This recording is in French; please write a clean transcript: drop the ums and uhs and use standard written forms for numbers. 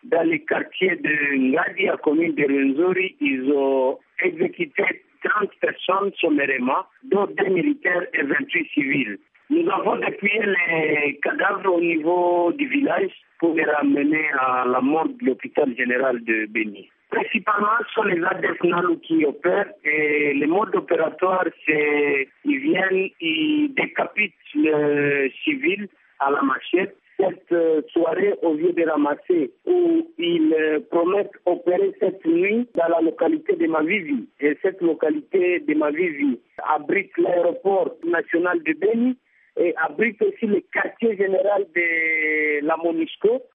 dans les quartiers de Ngadi, à la commune de Rwenzori. Ils ont exécuté 30 personnes sommairement, dont 2 militaires et 28 civils. Nous avons dépouillé les cadavres au niveau du village pour les ramener à la morgue de l'hôpital général de Beni. Principalement, ce sont les ADF NALU qui opèrent et le mode opératoire, c'est ils viennent, ils décapitent le civil à la machette. Cette soirée, au lieu de ramasser, où ils promettent opérer cette nuit dans la localité de Mavivi. Et cette localité de Mavivi abrite l'aéroport national de Beni et abrite aussi le quartier général de la MONUSCO.